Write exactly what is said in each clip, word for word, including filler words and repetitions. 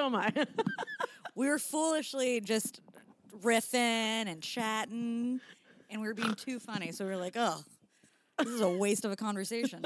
So am I. We were foolishly just riffing and chatting, and we were being too funny. So we were like, oh, this is a waste of a conversation.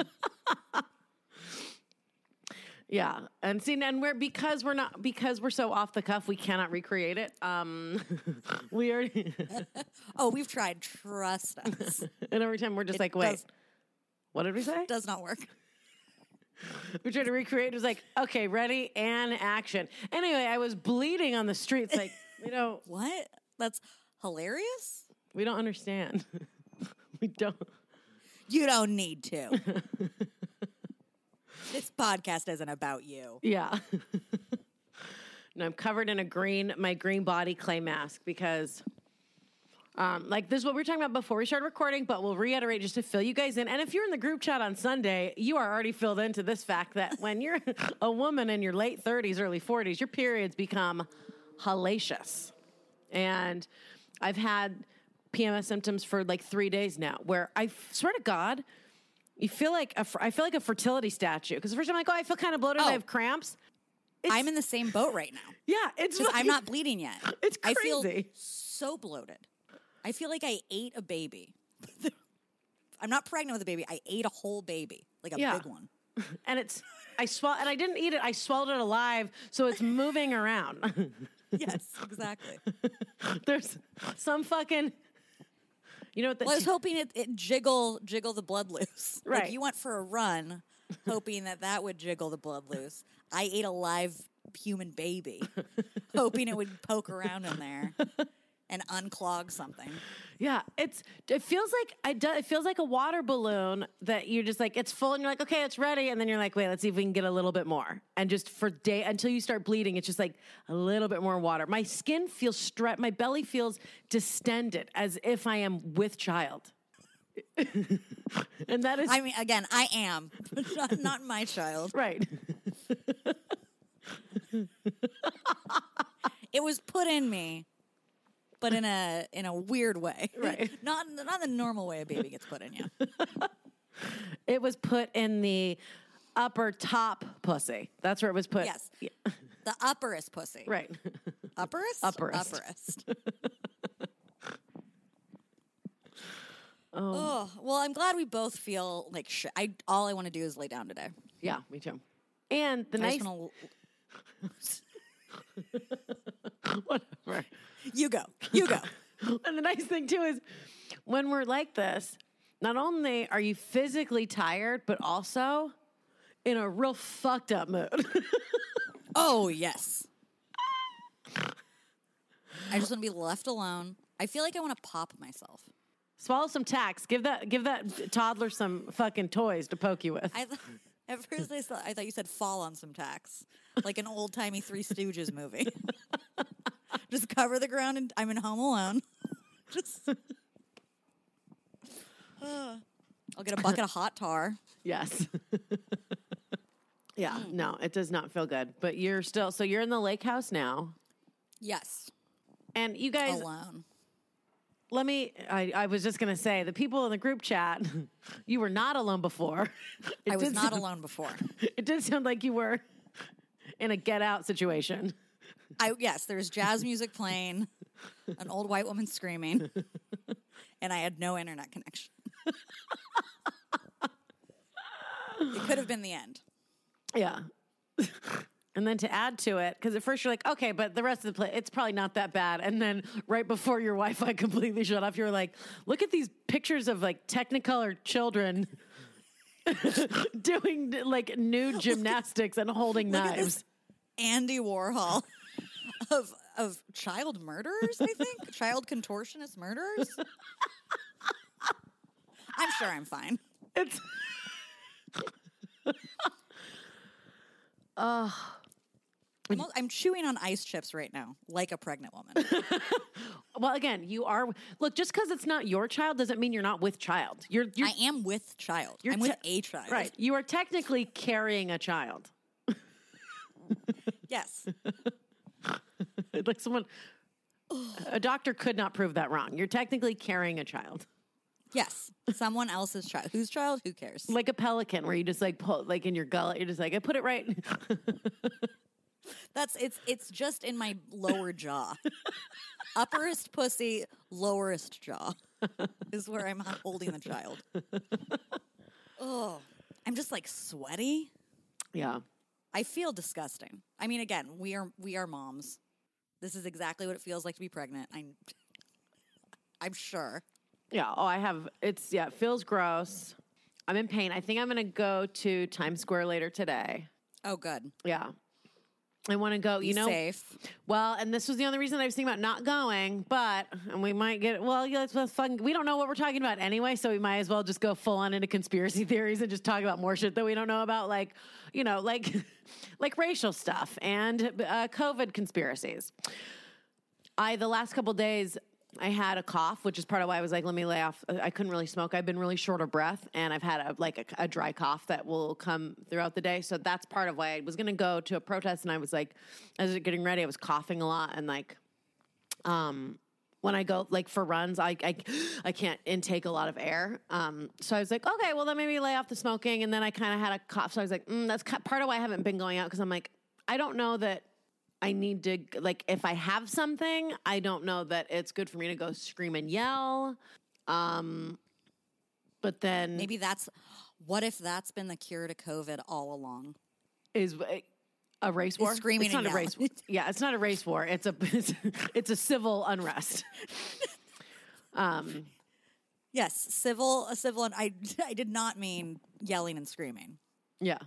Yeah. And see, and we're, because we're not, because we're so off the cuff, we cannot recreate it. Um, we already. Oh, we've tried. Trust us. And every time we're just It like, wait, does- what did we say? Does not work. We tried to recreate. It was like, okay, ready and action. Anyway, I was bleeding on the streets. Like, you know, What? That's hilarious. we don't understand. We don't. You don't need to. This podcast isn't about you. Yeah. No, I'm covered in a green, my green body clay mask because, um, like this is what we were talking about before we started recording, but we'll reiterate just to fill you guys in. And if you're in the group chat on Sunday, you are already filled into this fact that when you're a woman in your late thirties, early forties, your periods become hellacious. And I've had P M S symptoms for like three days now where I swear to God, you feel like a, I feel like a fertility statue. Because the first time I'm like, oh, I feel kind of bloated. Oh. I have cramps. It's, I'm in the same boat right now. yeah, it's Because like, I'm not bleeding yet. It's I crazy. feel so bloated. I feel like I ate a baby. I'm not pregnant with a baby. I ate a whole baby, like a Yeah. big one. And it's I swallow and I didn't eat it. I swallowed it alive, so it's moving around. Yes, exactly. There's some fucking. You know what? The, Well, I was hoping it, it jiggle jiggle the blood loose. Right. Like you went for a run, hoping that that would jiggle the blood loose. I ate a live human baby, hoping it would poke around in there and unclog something. yeah, it's it feels like I do, it feels like a water balloon that you're just like it's full and you're like okay it's ready and then you're like wait let's see if we can get a little bit more and just for day until you start bleeding it's just like a little bit more water. My skin feels stretched, my belly feels distended as if I am with child. And that is I mean, again, I am, but not, not my child. right. It was put in me, but in a in a weird way. Right. Not not the normal way a baby gets put in you. It was put in the upper top pussy. That's where it was put. Yes. Yeah. The upperest pussy. Right. Upperest? Upperest. Upperest. Oh. Well, I'm glad we both feel like shit. I all I want to do is lay down today. Yeah, me too. And the I nice just wanna, whatever. you go. You go. And the nice thing too is when we're like this, not only are you physically tired, but also in a real fucked up mood. Oh, yes. I just want to be left alone. I feel like I want to pop myself. Swallow some Tax. Give that give that toddler some fucking toys to poke you with. I th- at first I thought I thought you said fall on some tacks, like an old timey Three Stooges movie. Just cover the ground, and I'm in Home Alone. Just, uh, I'll get a bucket of hot tar. Yes. Yeah, no, it does not feel good. But you're still so you're in the lake house now. Yes, And you guys alone. Let me, I, I was just going to say, the people in the group chat, you were not alone before. It I was did not sound- alone before. It did sound like you were in a get out situation. I yes, there's jazz music playing, an old white woman screaming, and I had no internet connection. It could have been the end. Yeah. And then to add to it, because at first you're like, okay, but the rest of the play, it's probably not that bad. And then right before your Wi-Fi completely shut off, you're like, look at these pictures of like Technicolor children doing like nude gymnastics and holding Look at knives. this Andy Warhol of of child murderers, I think. Child contortionist murderers. I'm sure I'm fine. It's I'm, al- I'm chewing on ice chips right now, like a pregnant woman. well, again, you are look. Just because it's not your child doesn't mean you're not with child. You're, you're I am with child. You're I'm with te- a child. right. You are technically carrying a child. Yes. Like someone, a doctor could not prove that wrong. You're technically carrying a child, Yes. Someone else's child. Whose child? Who cares? like a pelican, where you just like pull, like in your gullet. You're just like, I put it right. That's it's it's just in my lower jaw. Upperest pussy, lowerest jaw is where I'm holding the child. Oh, I'm just like sweaty. Yeah. I feel disgusting. I mean, again, we are we are moms. This is exactly what it feels like to be pregnant. I'm I'm sure. Yeah. Oh, I have. It's yeah. It feels gross. I'm in pain. I think I'm gonna go to Times Square later today. Oh, good. Yeah. I want to go, Be you know. safe. Well, and this was the only reason I was thinking about not going, but and we might get well. Yeah, it's fun. We don't know what we're talking about anyway, so we might as well just go full on into conspiracy theories and just talk about more shit that we don't know about, like you know, like like racial stuff and uh, COVID conspiracies. I the last couple days. I had a cough, which is part of why I was like, let me lay off. I couldn't really smoke. I've been really short of breath, and I've had a, like a, a dry cough that will come throughout the day. So that's part of why I was going to go to a protest, and I was like, as I was getting ready, I was coughing a lot, and like, um, when I go like for runs, I I, I can't intake a lot of air. Um, so I was like, okay, well then maybe lay off the smoking, and then I kind of had a cough, so I was like, mm, that's part of why I haven't been going out because I'm like, I don't know that. I need to, like, if I have something, I don't know that it's good for me to go scream and yell. Um, but then... Maybe that's... What if that's been the cure to COVID all along? Is a race war? Is screaming it's and not yelling. a race war. Yeah, it's not a race war. It's a, it's, it's a civil unrest. um, yes, civil, a civil... And I, I did not mean yelling and screaming. Yeah.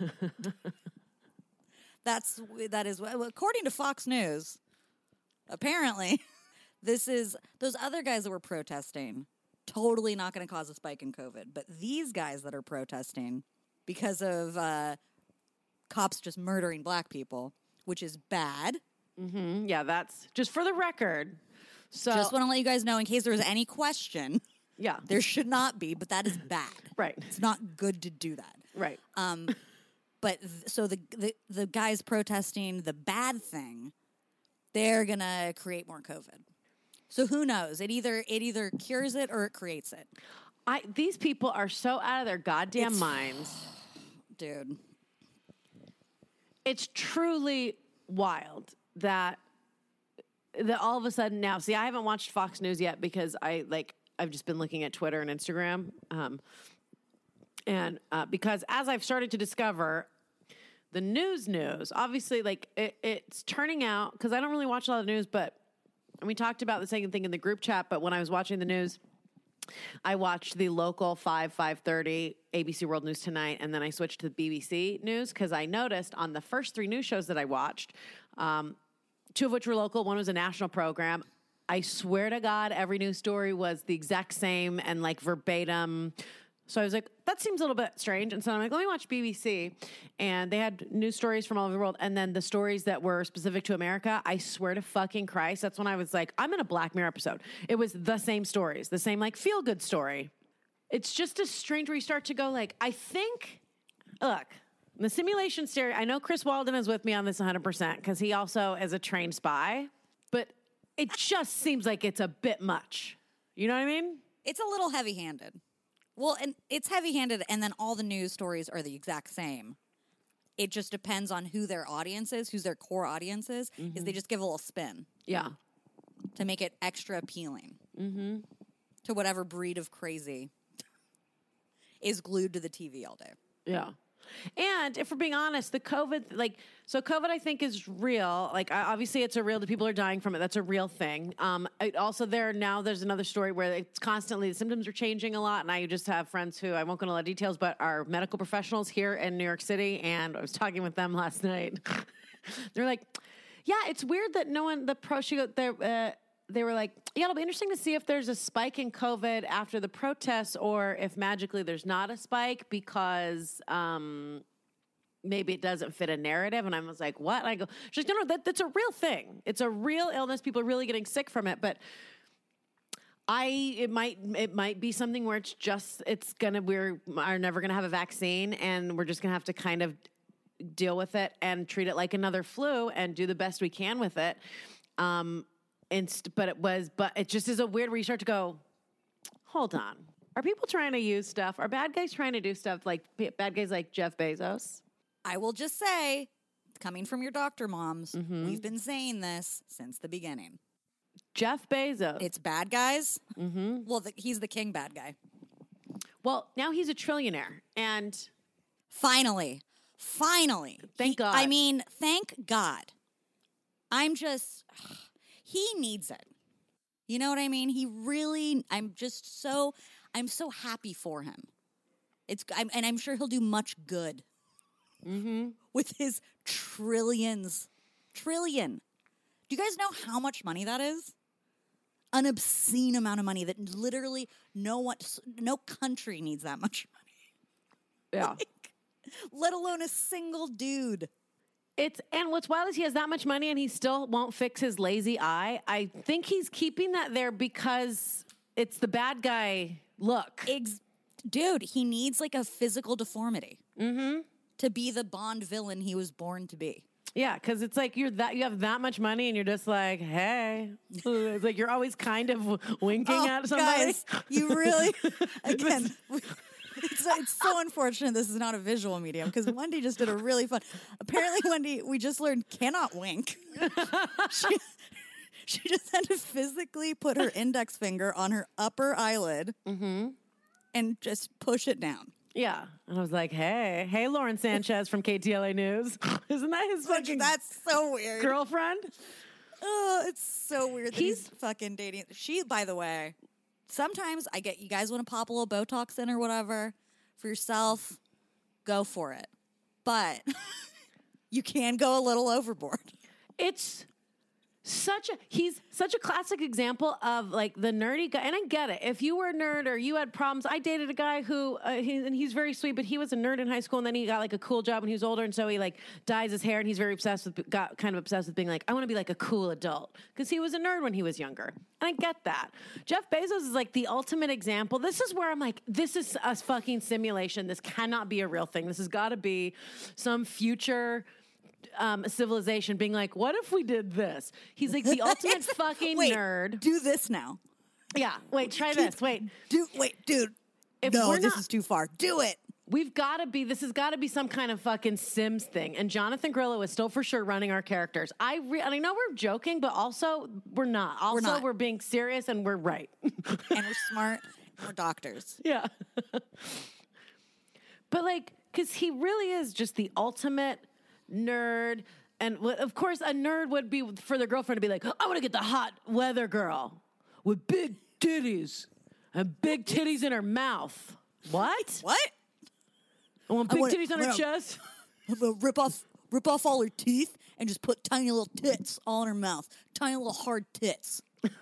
That's that is according to Fox News. Apparently, this is those other guys that were protesting. Totally not going to cause a spike in COVID, but these guys that are protesting because of uh, cops just murdering black people, which is bad. Mm-hmm. Yeah, that's just for the record. So just want to let you guys know in case there was any question. Yeah, there should not be, but that is bad. Right, it's not good to do that. Right. Um. But th- so the, the the guys protesting the bad thing, they're gonna create more COVID. So who knows? It either it either cures it or it creates it. I these people are so out of their goddamn It's, minds, dude. It's truly wild that that all of a sudden now. See, I haven't watched Fox News yet because I like I've just been looking at Twitter and Instagram. Um, And uh, because as I've started to discover the news news, obviously, like it, it's turning out, because I don't really watch a lot of news, but and we talked about the same thing in the group chat, but when I was watching the news, I watched the local five, five thirty A B C World News Tonight, and then I switched to the B B C News because I noticed on the first three news shows that I watched, um, two of which were local, one was a national program. I swear to God, every news story was the exact same and like verbatim. So I was like, that seems a little bit strange. And so I'm like, let me watch B B C. And they had news stories from all over the world. And then the stories that were specific to America, I swear to fucking Christ, that's when I was like, I'm in a Black Mirror episode. It was the same stories, the same like feel-good story. It's just a strange where you start to go like, I think, look, the simulation theory, I know Chris Walden is with me on this one hundred percent because he also is a trained spy. But it just seems like it's a bit much. You know what I mean? It's a little heavy-handed. Well, and it's heavy-handed, and then all the news stories are the exact same. It just depends on who their audience is, who's their core audience is, mm-hmm. is they just give a little spin. Yeah. To make it extra appealing. Mm-hmm. To whatever breed of crazy is glued to the T V all day. Yeah. And if we're being honest, the COVID, like, so COVID, I think is real. Like, obviously it's a real, the people are dying from it. That's a real thing. Um, it also there now there's another story where it's constantly, the symptoms are changing a lot. And I just have friends who, I won't go into a lot of details, but are medical professionals here in New York City. And I was talking with them last night. They're like, yeah, it's weird that no one, the pro, she go, uh, they were like, yeah, it'll be interesting to see if there's a spike in COVID after the protests or if magically there's not a spike because um, maybe it doesn't fit a narrative. And I was like, what? And I go, she's like, no, no, that, that's a real thing. It's a real illness. People are really getting sick from it. But I, it might, it might be something where it's just, it's going to, we're are never going to have a vaccine and we're just going to have to kind of deal with it and treat it like another flu and do the best we can with it. Um, Inst- but it was, but it just is a weird where you start to go, hold on. Are people trying to use stuff? Are bad guys trying to do stuff like bad guys like Jeff Bezos? I will just say, coming from your doctor moms, mm-hmm. we've been saying this since the beginning. Jeff Bezos. It's bad guys. Mm-hmm. Well, the, he's the king bad guy. Well, now he's a trillionaire. And finally, finally. Thank he, God. I mean, thank God. I'm just, he needs it. You know what I mean? He really, I'm just so, I'm so happy for him. It's, I'm, and I'm sure he'll do much good mm-hmm. with his trillions. Trillion. Do you guys know how much money that is? An obscene amount of money that literally no one, no country needs that much money. Yeah. Like, let alone a single dude. It's, and what's wild is he has that much money and he still won't fix his lazy eye. I think he's keeping that there because it's the bad guy look. Ex- Dude, he needs like a physical deformity mm-hmm. to be the Bond villain he was born to be. Yeah, because it's like you're that you have that much money and you're just like, hey, it's like you're always kind of winking oh, at somebody. Guys, you really again. It's, it's so unfortunate this is not a visual medium because Wendy just did a really fun. Apparently, Wendy, we just learned cannot wink. she, she just had to physically put her index finger on her upper eyelid mm-hmm. and just push it down. Yeah. And I was like, hey, hey, Lauren Sanchez from K T L A News. Isn't that his Which, fucking that's so weird. girlfriend? Oh, it's so weird that He's- he's fucking dating. She, by the way, sometimes I get, you guys want to pop a little Botox in or whatever for yourself, go for it. But you can go a little overboard. It's such a, he's such a classic example of like the nerdy guy. And I get it. If you were a nerd or you had problems, I dated a guy who, uh, he, and he's very sweet, but he was a nerd in high school and then he got like a cool job when he was older. And so he like dyes his hair and he's very obsessed with, got kind of obsessed with being like, I want to be like a cool adult because he was a nerd when he was younger. And I get that. Jeff Bezos is like the ultimate example. This is where I'm like, this is a fucking simulation. This cannot be a real thing. This has got to be some future Um, civilization being like, what if we did this? He's like the ultimate fucking wait, nerd. Do this now. Yeah. Wait, try this. Wait. Do wait, dude. If no, we're this not- is too far. Do it. We've got to be, this has got to be some kind of fucking Sims thing. And Jonathan Grillo is still for sure running our characters. I re- and I know we're joking, but also we're not. Also, we're, not. we're being serious and we're right. And we're smart and we're doctors. Yeah. But like, because he really is just the ultimate nerd. And w- of course, a nerd would be for their girlfriend to be like, I want to get the hot weather girl with big titties and big titties in her mouth. What? What? I want I big wanna- titties on her wanna- chest. I'm gonna rip off rip off all her teeth and just put tiny little tits all in her mouth. Tiny little hard tits.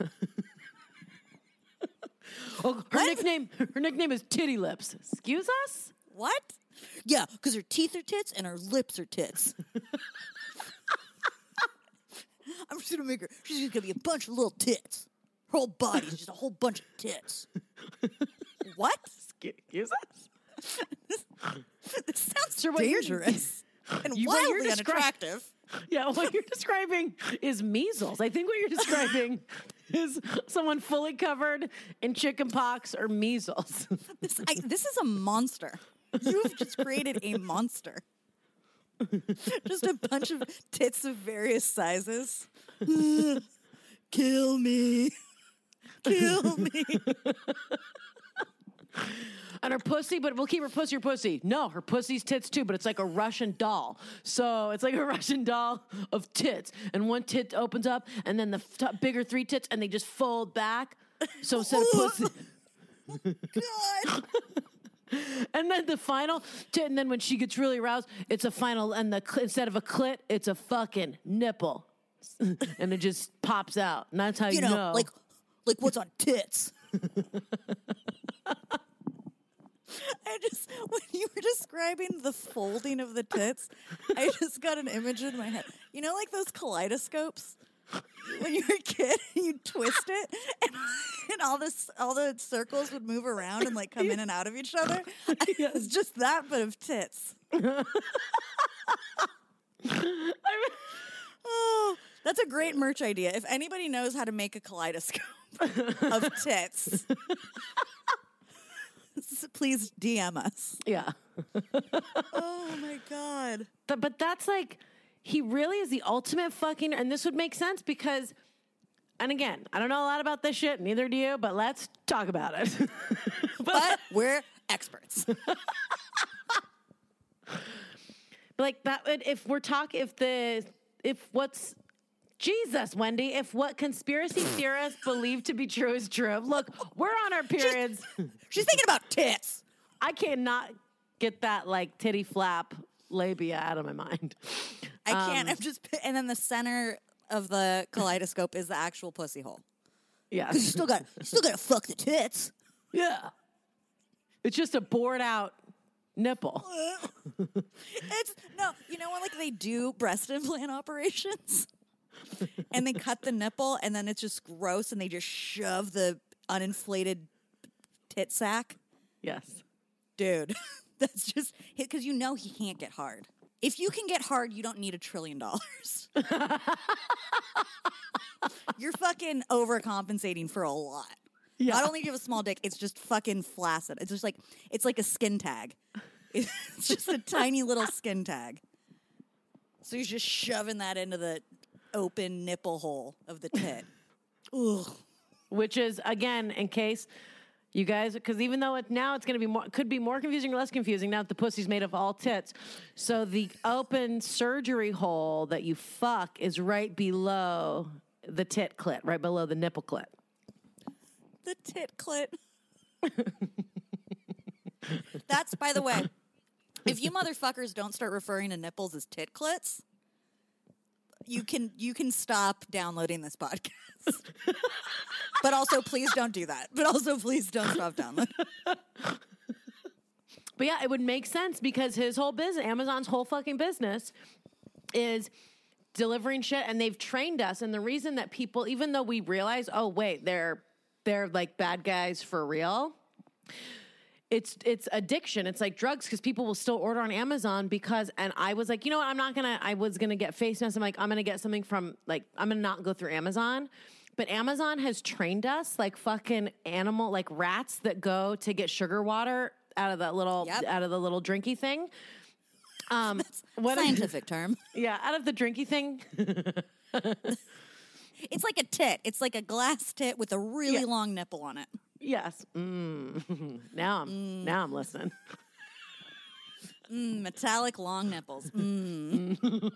Oh, her What? nickname, her nickname is Titty Lips. Excuse us? What? Yeah, because her teeth are tits and her lips are tits. I'm just gonna make her. She's just gonna be a bunch of little tits. Her whole body is just a whole bunch of tits. What? Excuse us? This sounds So what you're- dangerous and You- what you're wildly descri- unattractive. Yeah, what you're describing is measles. I think what you're describing is someone fully covered in chicken pox or measles. This, I, this is a monster. You've just created a monster. Just a bunch of tits of various sizes. Kill me. Kill me. And her pussy, but we'll keep her pussy or pussy. No, her pussy's tits too, but it's like a Russian doll. So it's like a Russian doll of tits. And one tit opens up, and then the f- bigger three tits, and they just fold back. So instead of pussy. God. And then the final tit, and then when she gets really aroused, it's a final, and the cl- instead of a clit, it's a fucking nipple. And it just pops out. And that's how you, You know, know. like like what's on tits. I just, when you were describing the folding of the tits, I just got an image in my head. You know, like those kaleidoscopes? When you were a kid, you twist it, and, and all this, all the circles would move around and like come in and out of each other. It's just that, but of tits. Oh, that's a great merch idea. If anybody knows how to make a kaleidoscope of tits, please D M us. yeah. Oh my God. Th- but that's like, he really is the ultimate fucking, and this would make sense because, and again, I don't know a lot about this shit, neither do you, but let's talk about it. but, but we're experts. Like that would, if we're talking, if the, if what's, Jesus, Wendy, if what conspiracy theorists believe to be true is true, look, we're on our periods. She's, she's thinking about tits. I cannot get that like titty flap labia out of my mind. I can't. Um, I'm just, and then the center of the kaleidoscope is the actual pussy hole. Yeah. You still got, you still got to fuck the tits. Yeah. It's just a bored out nipple. It's no, you know when like they do breast implant operations and they cut the nipple and then it's just gross and they just shove the uninflated tit sack. Yes. Dude, that's just because you know he can't get hard. If you can get hard, you don't need a trillion dollars. You're fucking overcompensating for a lot. Yeah. Not only do you have a small dick, it's just fucking flaccid. It's just like, it's like a skin tag. It's just a tiny little skin tag. So you're just shoving that into the open nipple hole of the tit. Ugh. Which is, again, in case you guys, because even though it, now it's going to be more, could be more confusing or less confusing now that the pussy's made of all tits. So the open surgery hole that you fuck is right below the tit clit, right below the nipple clit. The tit clit. That's, by the way, if you motherfuckers don't start referring to nipples as tit clits, you can you can stop downloading this podcast. But also, please don't do that. But also, please don't stop downloading. But yeah, it would make sense because his whole business, Amazon's whole fucking business is delivering shit, and they've trained us. And the reason that people, even though we realize, oh, wait, they're they're like bad guys for real, it's it's addiction. It's like drugs because people will still order on Amazon because, and I was like, you know what, I'm not going to, I was going to get face masks. I'm like, I'm going to get something from, like, I'm going to not go through Amazon. But Amazon has trained us like fucking animal, like rats that go to get sugar water out of that little, Yep. out of the little drinky thing. Um, what Scientific term. Yeah, out of the drinky thing. It's like a tit. It's like a glass tit with a really Yeah. long nipple on it. Yes. Mm. Now I'm mm. now I'm listening. Mm, metallic long nipples. Mm.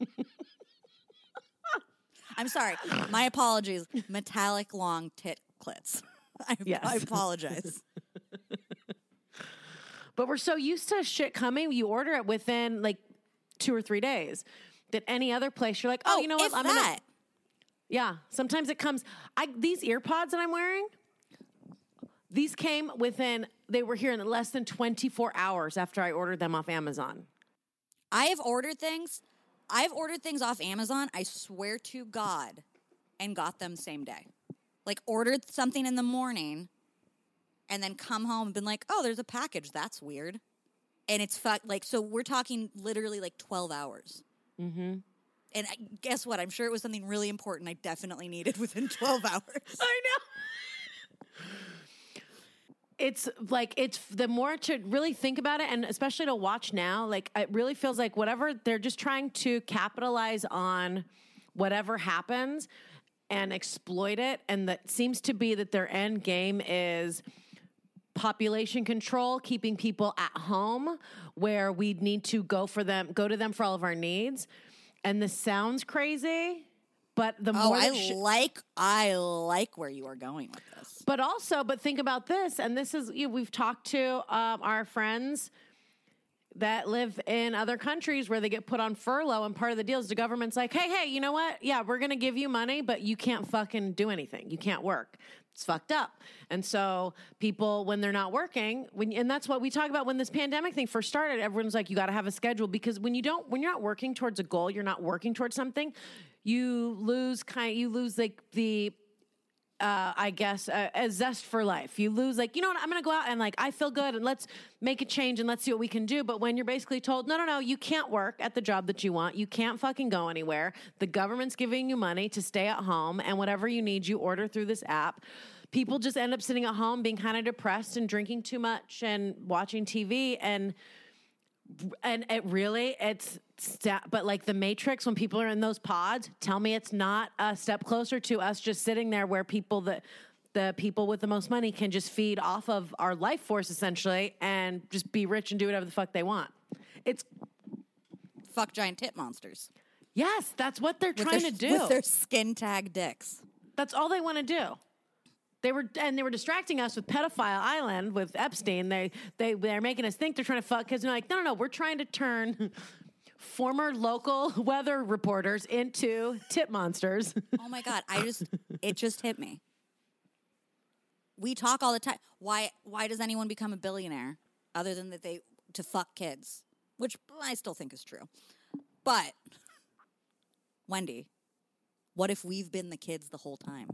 I'm sorry. My apologies. Metallic long tit clits. I, Yes. I apologize. But we're so used to shit coming, you order it within like two or three days. That any other place, you're like, oh, Oh, you know what? if I'm that. gonna. Yeah. Sometimes it comes. I these ear pods that I'm wearing. These came within. They were here in less than twenty-four hours after I ordered them off Amazon. I have ordered things. I've ordered things off Amazon, I swear to God, and got them same day. Like, ordered something in the morning and then come home and been like, oh, there's a package. That's weird. And it's fuck like, so we're talking literally like twelve hours. Mm-hmm. And I, guess what? I'm sure it was something really important I definitely needed within twelve hours. I know. It's like, it's the more to really think about it, and especially to watch now, like, it really feels like whatever, they're just trying to capitalize on whatever happens and exploit it. And that seems to be that their end game is population control, keeping people at home where we need to go for them, go to them for all of our needs. And this sounds crazy, but the Oh, more I that sh- like, I like where you are going with this. But also, but think about this, and this is, you know, we've talked to um, our friends that live in other countries where they get put on furlough, and part of the deal is the government's like, hey, hey, you know what? Yeah, we're going to give you money, but you can't fucking do anything. You can't work. It's fucked up. And so people, when they're not working, when and that's what we talk about when this pandemic thing first started, everyone's like, you got to have a schedule, because when you don't, when you're not working towards a goal, you're not working towards something, you lose kind, you lose like the, Uh, I guess, uh, a zest for life. You lose, like, you know what, I'm going to go out and, like, I feel good and let's make a change and let's see what we can do. But when you're basically told, no, no, no, you can't work at the job that you want. You can't fucking go anywhere. The government's giving you money to stay at home, and whatever you need, you order through this app. People just end up sitting at home being kind of depressed and drinking too much and watching T V. And And it really, it's, sta- but like the Matrix, when people are in those pods, tell me it's not a step closer to us just sitting there where people that, the people with the most money can just feed off of our life force essentially and just be rich and do whatever the fuck they want. It's fuck giant tit monsters. Yes, that's what they're with trying their, to do. With their skin tag dicks. That's all they want to do. They were and they were distracting us with Pedophile Island with Epstein. They they they're making us think they're trying to fuck kids. And they're like, no, no, no, we're trying to turn former local weather reporters into tit monsters. Oh my God, I just it just hit me. We talk all the time. Why why does anyone become a billionaire other than that they to fuck kids? Which I still think is true. But Wendy, what if we've been the kids the whole time?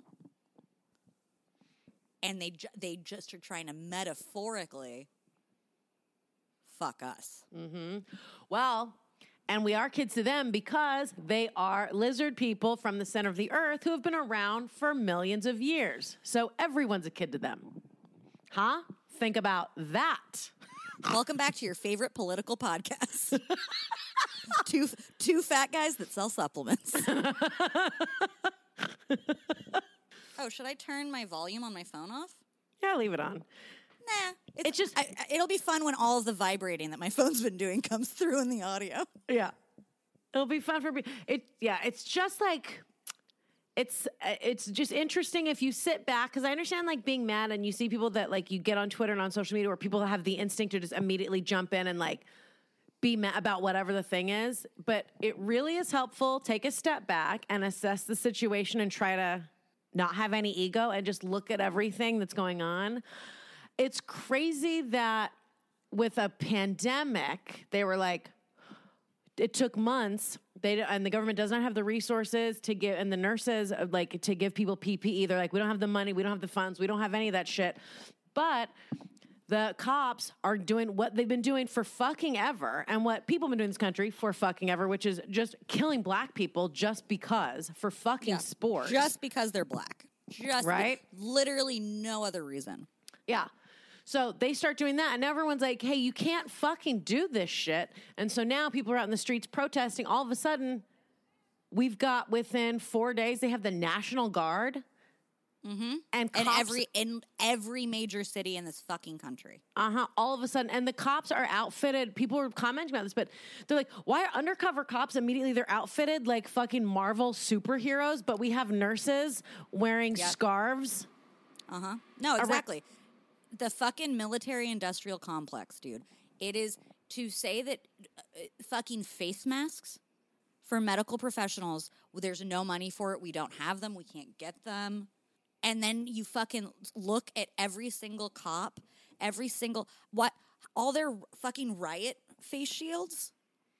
And they ju- they just are trying to metaphorically fuck us. Mm-hmm. Well, and we are kids to them because they are lizard people from the center of the earth who have been around for millions of years. So everyone's a kid to them. Huh? Think about that. Welcome back to your favorite political podcast. two two fat guys that sell supplements. Oh, should I turn my volume on my phone off? Yeah, leave it on. Nah, it's, It's just- I, I- it'll be fun when all of the vibrating that my phone's been doing comes through in the audio. Yeah. It'll be fun for me. It yeah, it's just like it's it's just interesting if you sit back because I understand like being mad and you see people that like you get on Twitter and on social media where people have the instinct to just immediately jump in and like be mad about whatever the thing is, but it really is helpful. Take a step back and assess the situation and try to not have any ego and just look at everything that's going on. It's crazy that with a pandemic, they were like, it took months. They and the government does not have the resources to give, and the nurses like to give people P P E. They're like, we don't have the money, we don't have the funds, we don't have any of that shit. But the cops are doing what they've been doing for fucking ever, and what people have been doing in this country for fucking ever, which is just killing black people just because for fucking Yeah. sport, Just because they're black. Just Right? be- literally no other reason. Yeah. So they start doing that, and everyone's like, hey, you can't fucking do this shit. And so now people are out in the streets protesting. All of a sudden, we've got within four days, they have the National Guard. Mm-hmm. And cops, And every in every major city in this fucking country. uh-huh, all of a sudden, and the cops are outfitted. People were commenting about this, but they're like, why are undercover cops immediately, they're outfitted like fucking Marvel superheroes, but we have nurses wearing Yep. scarves. Uh-huh. No, exactly. The fucking military industrial complex, dude. It is to say that uh, fucking face masks for medical professionals, well, there's no money for it. We don't have them. We can't get them. And then you fucking look at every single cop, every single, what, all their fucking riot face shields.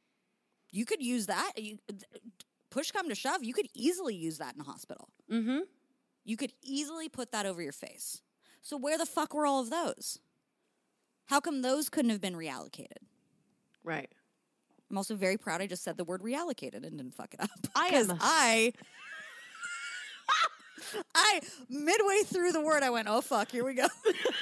You could use that. You, push come to shove, you could easily use that in a hospital. Mm-hmm. You could easily put that over your face. So where the fuck were all of those? How come those couldn't have been reallocated? Right. I'm also very proud I just said the word reallocated and didn't fuck it up. I am- 'Cause I... I, midway through the word, I went, oh, fuck, here we go.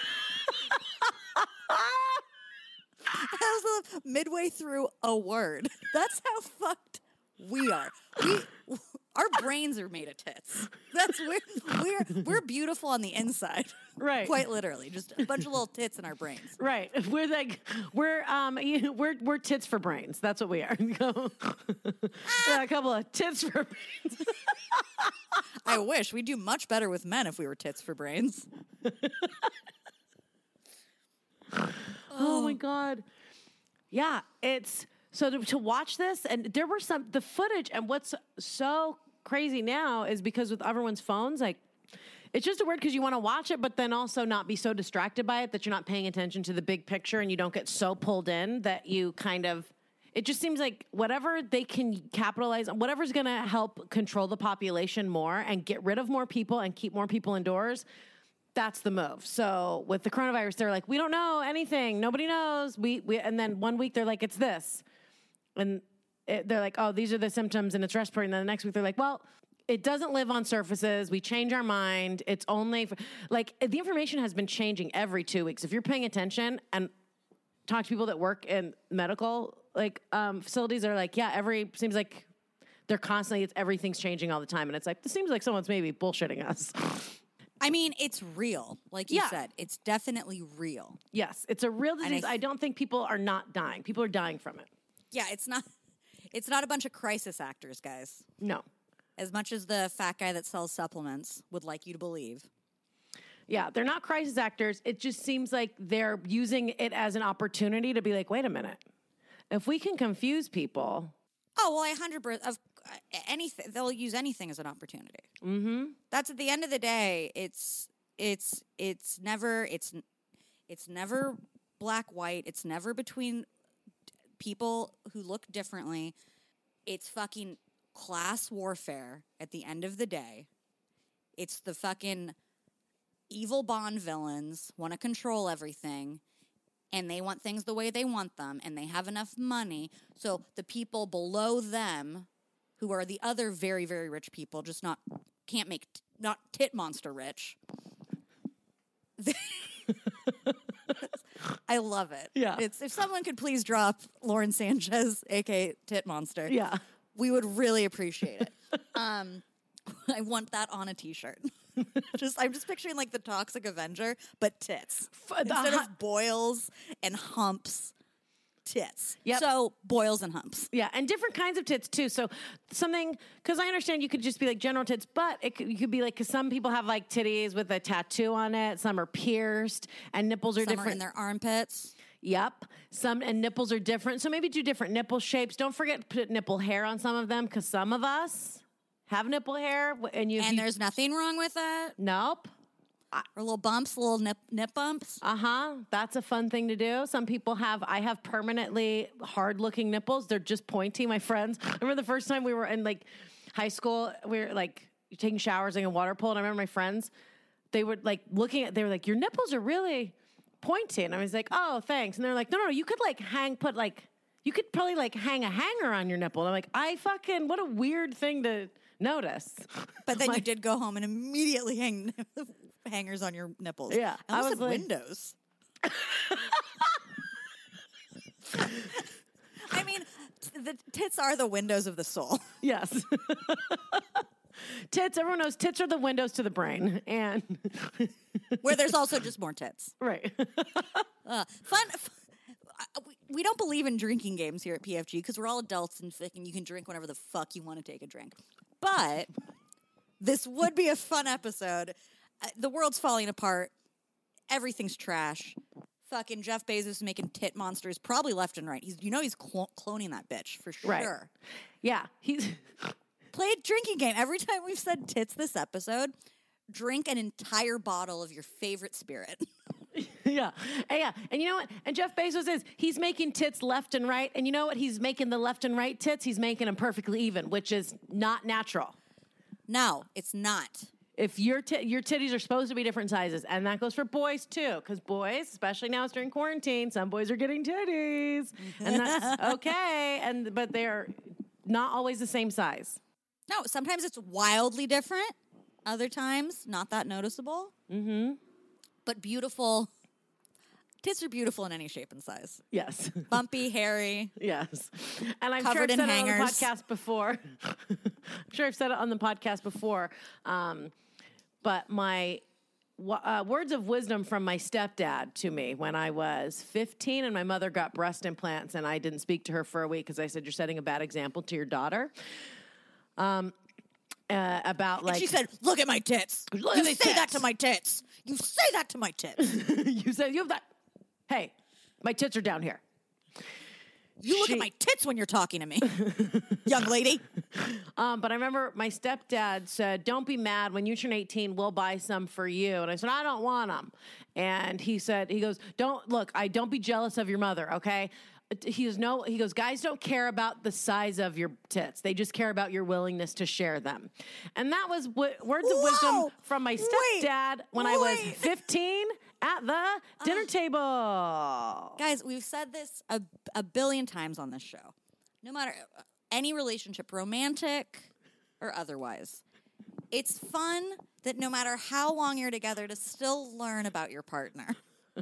I was midway through a word. That's how fucked we are. We... Our brains are made of tits. That's we're we're we're beautiful on the inside, Right. Quite literally, just a bunch of little tits in our brains. Right. We're like we're um you- we're we're tits for brains. That's what we are. Yeah, a couple of tits for brains. I wish we'd do much better with men if we were tits for brains. Oh my god. Yeah, it's so to, to watch this, and there were some the footage, and what's so crazy now is because with everyone's phones, like it's just a word because you want to watch it, but then also not be so distracted by it that you're not paying attention to the big picture, and you don't get so pulled in that you kind of. It just seems like whatever they can capitalize on, whatever's going to help control the population more and get rid of more people and keep more people indoors, that's the move. So with the coronavirus, they're like, we don't know anything. Nobody knows. We, we and then one week they're like, it's this. And it, they're like, oh, these are the symptoms and it's respiratory. And then the next week they're like, well, it doesn't live on surfaces. We change our mind. It's only for, like the information has been changing every two weeks. If you're paying attention, and talk to people that work in medical like um, facilities that are like, yeah, every seems like they're constantly, it's everything's changing all the time. And it's like, this seems like someone's maybe bullshitting us. I mean, it's real. Like you Yeah. said, it's definitely real. Yes, it's a real I disease. I, th- don't think people are not dying. People are dying from it. Yeah, it's not it's not a bunch of crisis actors, guys. No. As much as the fat guy that sells supplements would like you to believe. Yeah, they're not crisis actors. It just seems like they're using it as an opportunity to be like, wait a minute. If we can confuse people. Oh, well, I one hundred percent of anything, they'll use anything as an opportunity. Mm-hmm. That's at the end of the day, it's it's it's never it's it's never black white. It's never between people who look differently. It's fucking class warfare at the end of the day. It's the fucking evil Bond villains want to control everything, and they want things the way they want them, and they have enough money, so the people below them, who are the other very, very rich people, just not can't make t- not tit monster rich. I love it. Yeah. It's if someone could please drop Lauren Sanchez, aka Tit Monster. Yeah. We would really appreciate it. um, I want that on a T-shirt. just I'm just picturing like the Toxic Avenger, but tits F- the instead hu- of boils and humps. Tits. Yep. So boils and humps. Yeah, and different kinds of tits too. So something, because I understand you could just be like general tits, but it could, you could be like, because some people have like titties with a tattoo on it. Some are pierced, and nipples are Some different. are in their armpits. Yep. Some and nipples are different. So maybe do different nipple shapes. Don't forget to put nipple hair on some of them, because some of us have nipple hair, and you And you- there's nothing wrong with that. nope. Or little bumps, little nip nip bumps. Uh huh. That's a fun thing to do. Some people have, I have permanently hard looking nipples. They're just pointy. My friends, I remember the first time we were in like high school, we were like taking showers in a water pool. And I remember my friends, they were like looking at, they were like, your nipples are really pointy. And I was like, oh, thanks. And they're like, no, no, no, you could like hang, put like, you could probably like hang a hanger on your nipple. And I'm like, I fucking, what a weird thing to notice. But then you Like- did go home and immediately hang hangers on your nipples. Yeah, I I almost was said like- windows. I mean, t- the tits are the windows of the soul. Yes. Tits, everyone knows tits are the windows to the brain. And Where there's also just more tits. right. Uh, fun. F- uh, we, we don't believe in drinking games here at P F G because we're all adults and fucking you can drink whenever the fuck you want to take a drink. But this would be a fun episode. Uh, the world's falling apart. Everything's trash. Fucking Jeff Bezos is making tit monsters probably left and right. He's, you know, he's clo- cloning that bitch for sure. Right. Yeah. He's Play a drinking game. Every time we've said tits this episode, drink an entire bottle of your favorite spirit. yeah. And yeah. And you know what? And Jeff Bezos is he's making tits left and right. And you know what? He's making the left and right tits. He's making them perfectly even, which is not natural. No, it's not. If your t- your titties are supposed to be different sizes, and that goes for boys too, because boys, especially now it's during quarantine, some boys are getting titties, and that's okay. And but they're not always the same size. No, sometimes it's wildly different. Other times, not that noticeable. Mm-hmm. But beautiful. Tits are beautiful in any shape and size. Yes. Bumpy, hairy. Yes. And I'm Covered sure in I've said it on the hangers. podcast before. I'm sure I've said it on the podcast before. Um, but my w- uh, words of wisdom from my stepdad to me when I was fifteen and my mother got breast implants and I didn't speak to her for a week because I said, you're setting a bad example to your daughter. Um, uh, about like And she said, look at my tits. Look you at say these that tits." to my tits. You say that to my tits. you said you have that. Hey, my tits are down here. You look She- at my tits when you're talking to me, young lady. Um, but I remember my stepdad said, don't be mad. When you turn eighteen, we'll buy some for you. And I said, I don't want them. And he said, he goes, don't, look, I don't be jealous of your mother, okay? He goes, no, he goes, guys don't care about the size of your tits. They just care about your willingness to share them. And that was w- words of Whoa! wisdom from my Wait! stepdad when I was Wait! fifteen at the dinner table. Guys, we've said this a, a billion times on this show. No matter uh, any relationship, romantic or otherwise, it's fun that no matter how long you're together to still learn about your partner.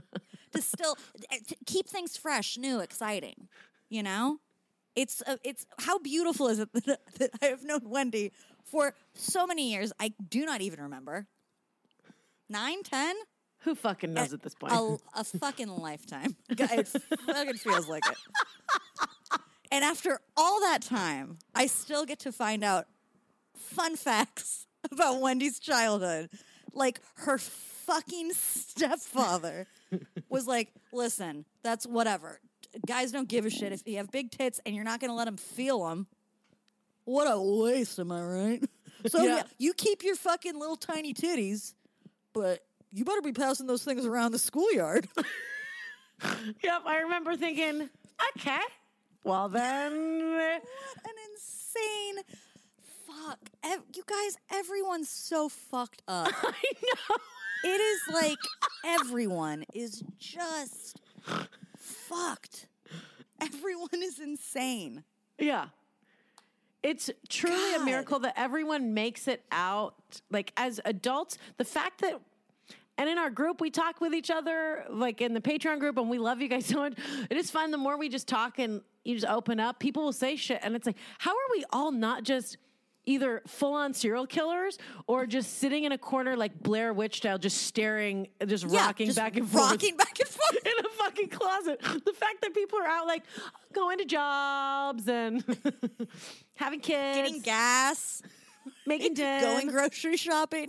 to still to keep things fresh, new, exciting. You know, it's uh, it's how beautiful is it that, that I have known Wendy for so many years? I do not even remember. Nine, ten. Who fucking knows at this point? A, a fucking lifetime. It fucking feels like it. And after all that time, I still get to find out fun facts about Wendy's childhood. Like, her fucking stepfather was like, listen, that's whatever. Guys don't give a shit if you have big tits and you're not going to let them feel them. What a waste, am I right? So Yeah. yeah, you keep your fucking little tiny titties, but you better be passing those things around the schoolyard. Yep, I remember thinking, okay, well then. What an insane fuck. Ev- you guys, everyone's so fucked up. I know. It is like everyone is just fucked. Everyone is insane. Yeah. It's truly God. a miracle that everyone makes it out. Like, as adults, the fact that, and in our group, we talk with each other, like in the Patreon group, and we love you guys so much. It is fun. The more we just talk and you just open up, people will say shit. And it's like, how are we all not just either full-on serial killers or just sitting in a corner like Blair Witch style, just staring, just Yeah, rocking just back and forth. Rocking back and forth. In a fucking closet. The fact that people are out like going to jobs and having kids, Getting gas. making dinner, Going grocery shopping.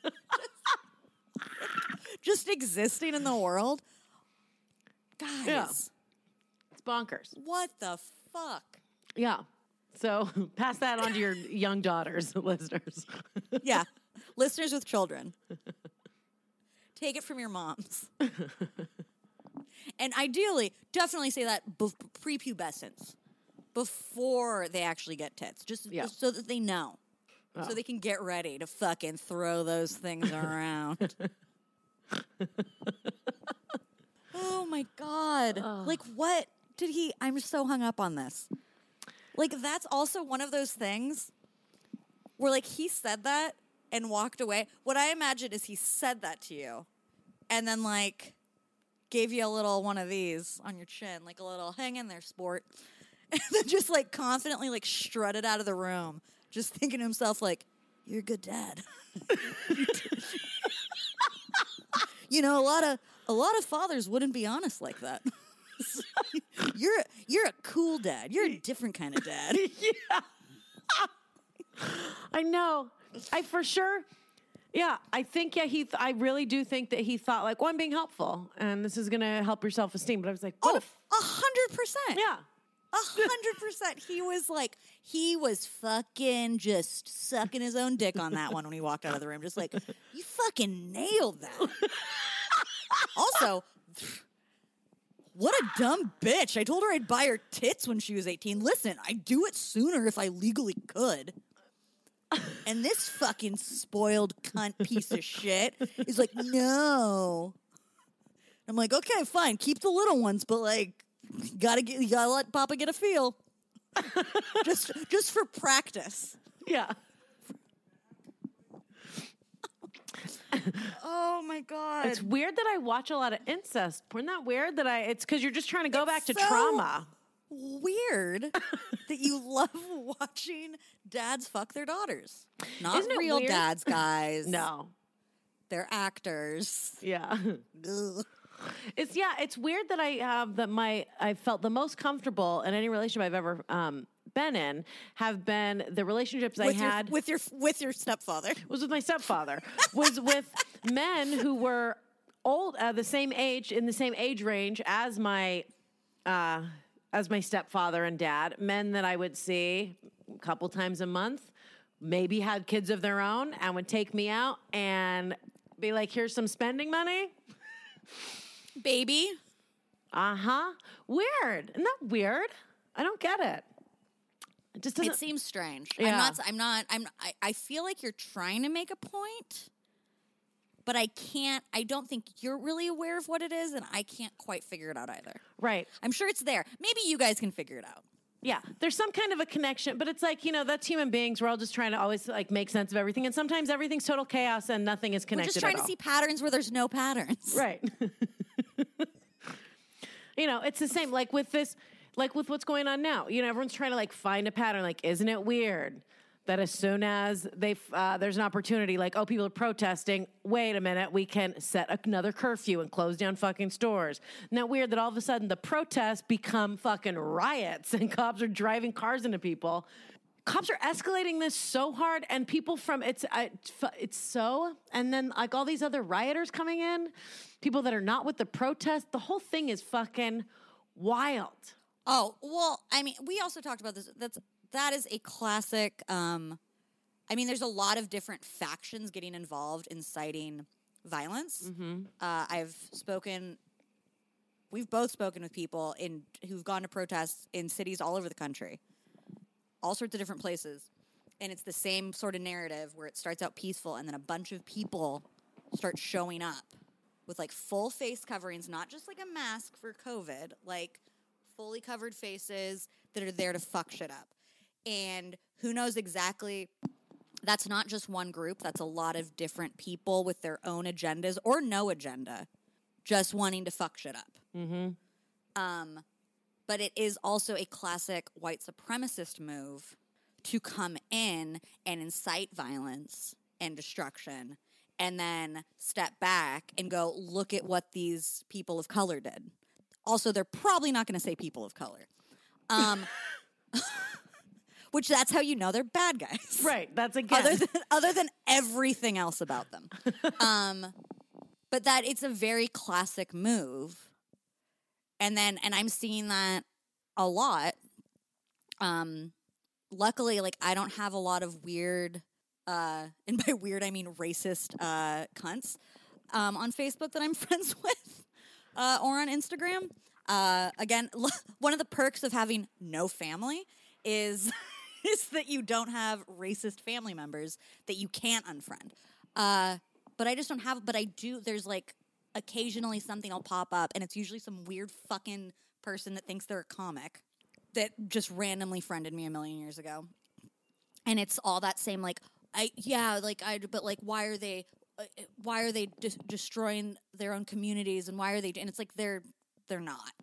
Just existing in the world. Guys, Yeah. It's bonkers. what the fuck? Yeah. So pass that on to your young daughters, listeners. Yeah. Listeners with children. Take it from your moms. And ideally, definitely say that be- prepubescence. Before they actually get tits. Just, Yeah. just so that they know. Oh. So they can get ready to fucking throw those things around. Oh my God. Like, what did he? I'm so hung up on this. Like, that's also one of those things where, like, he said that and walked away. What I imagine is he said that to you and then, like, gave you a little one of these on your chin, like a little hang in there, sport. And then just, like, confidently, like, strutted out of the room, just thinking to himself, like, you're a good dad. You know, a lot of a lot of fathers wouldn't be honest like that. You're a, you're a cool dad. You're a different kind of dad. Yeah. I know. I for sure. Yeah, I think, yeah, he, th- I really do think that he thought, like, well, I'm being helpful and this is going to help your self-esteem. But I was like, what Oh, if, a hundred percent. yeah. A hundred percent. He was like, he was fucking just sucking his own dick on that one when he walked out of the room. Just like, you fucking nailed that. Also, what a dumb bitch. I told her I'd buy her tits when she was eighteen. Listen, I'd do it sooner if I legally could. And this fucking spoiled cunt piece of shit is like, no. I'm like, okay, fine, keep the little ones, but like, gotta get, you gotta let Papa get a feel, just just for practice. Yeah. Oh my God, It's weird that I watch a lot of incest. Isn't that weird that I, it's because you're just trying to go It's back to so trauma. weird that you love watching dads fuck their daughters. Not Isn't it real weird? dads, guys. No. They're actors. Yeah. Ugh. It's, yeah, it's weird that I have that my, I felt the most comfortable in any relationship I've ever um, been in have been the relationships I With your, had. with your with your stepfather. was with my stepfather, was with men who were old, uh, the same age, in the same age range as my, uh, as my stepfather and dad, men that I would see a couple times a month, maybe had kids of their own and would take me out and be like, here's some spending money. Baby. Uh-huh. Weird. Isn't that weird? I don't get it. It just doesn't. It seems strange. Yeah. I'm not. I'm not. I'm. I, I feel like you're trying to make a point, but I can't. I don't think you're really aware of what it is, and I can't quite figure it out either. right. I'm sure it's there. Maybe you guys can figure it out. Yeah, there's some kind of a connection, but it's like, you know, that's human beings. We're all just trying to always like make sense of everything. And sometimes everything's total chaos and nothing is We're connected just trying at to all. see patterns where there's no patterns. Right. You know, it's the same, like with this, like with what's going on now. You know, everyone's trying to like find a pattern. Like, isn't it weird that as soon as they uh, there's an opportunity, like, oh, people are protesting, wait a minute, we can set another curfew and close down fucking stores. Isn't that weird that all of a sudden the protests become fucking riots and cops are driving cars into people? Cops are escalating this so hard, and people from it's uh, it's so, and then like all these other rioters coming in, people that are not with the protest, the whole thing is fucking wild. Oh, well, I mean, we also talked about this. That's that is a classic. Um, I mean, there's a lot of different factions getting involved in inciting violence. Mm-hmm. Uh, I've spoken. We've both spoken with people in who've gone to protests in cities all over the country, all sorts of different places, and it's the same sort of narrative where it starts out peaceful, and then a bunch of people start showing up with like full face coverings, not just like a mask for COVID, like fully covered faces that are there to fuck shit up. And who knows exactly, that's not just one group, that's a lot of different people with their own agendas or no agenda, just wanting to fuck shit up. Mm-hmm. Um, but it is also a classic white supremacist move to come in and incite violence and destruction and then step back and go, look at what these people of color did. Also, they're probably not going to say people of color. Um, which that's how you know they're bad guys. Right. That's again. Other than, other than everything else about them. um, but that it's a very classic move. And then, and I'm seeing that a lot. Um, luckily, like, I don't have a lot of weird, uh, and by weird, I mean racist uh, cunts um, on Facebook that I'm friends with. Uh, or on Instagram. Uh, again, l- one of the perks of having no family is is that you don't have racist family members that you can't unfriend. Uh, but I just don't have. But I do. There's like occasionally something will pop up, and it's usually some weird fucking person that thinks they're a comic that just randomly friended me a million years ago, and it's all that same like I yeah like I but like why are they. Why are they de- destroying their own communities, and why are they? And it's like they're they're not.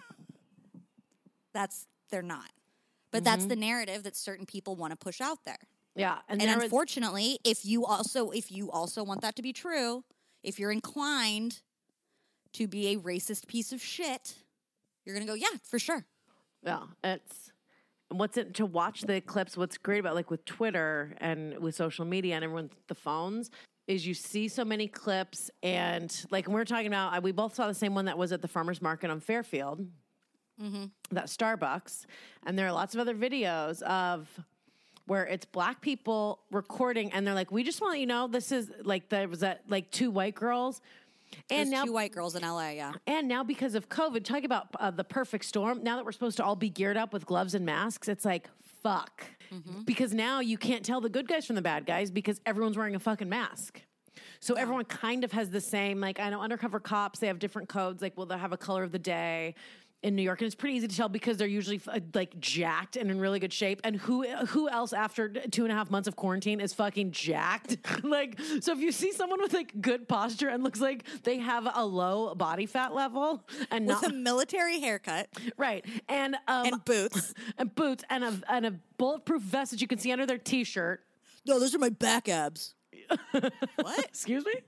that's they're not. But mm-hmm. that's the narrative that certain people want to push out there. Yeah, and, and unfortunately, was... if you also if you also want that to be true, if you're inclined to be a racist piece of shit, you're gonna go, yeah, for sure. Yeah, it's. What's it to watch the clips? What's great about like with Twitter and with social media and everyone's the phones. Is you see so many clips, and like when we were talking about, we both saw the same one that was at the farmer's market on Fairfield, mm-hmm. that Starbucks, and there are lots of other videos of where it's black people recording, and they're like, "We just want to let you know this is like there was that like two white girls." And There's now two white girls in L A, yeah. And now because of COVID, talking about uh, the perfect storm, now that we're supposed to all be geared up with gloves and masks, it's like, fuck. Mm-hmm. Because now you can't tell the good guys from the bad guys because everyone's wearing a fucking mask. So yeah. Everyone kind of has the same, like, I know undercover cops, they have different codes, like, well, they'll have a color of the day in New York, and it's pretty easy to tell because they're usually uh, like jacked and in really good shape. And who who else after two and a half months of quarantine is fucking jacked? Like, so if you see someone with like good posture and looks like they have a low body fat level and with not a military haircut, right, and um, and boots and boots and a and a bulletproof vest that you can see under their t-shirt. No, those are my back abs. What? Excuse me.